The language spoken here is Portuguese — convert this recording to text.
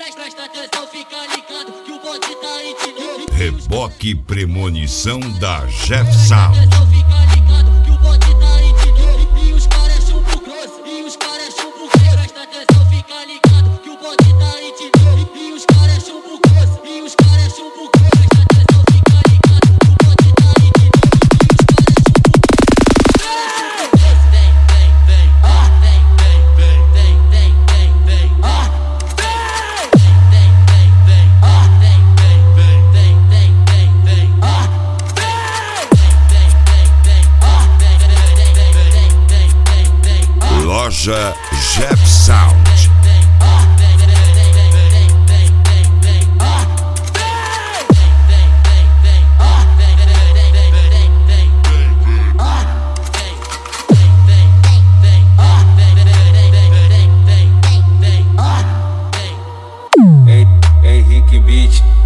Presta atenção, fica ligado que o bonde tá aí de novo. Reboque Premonição da Jeff Sound. Presta atenção, fica ligado que o bonde tá aí de novo. E os caras é chumbo grosso, e os caras é chumbo grosso. Presta atenção, fica ligado que o bonde tá aí de novo. E os caras é chumbo grosso, e os caras é chumbo grosso. Presta atenção, fica ligado que o bonde tá aí de novo. E os caras é chumbo grosso. Loja Jeff Sound. Henrique Beat.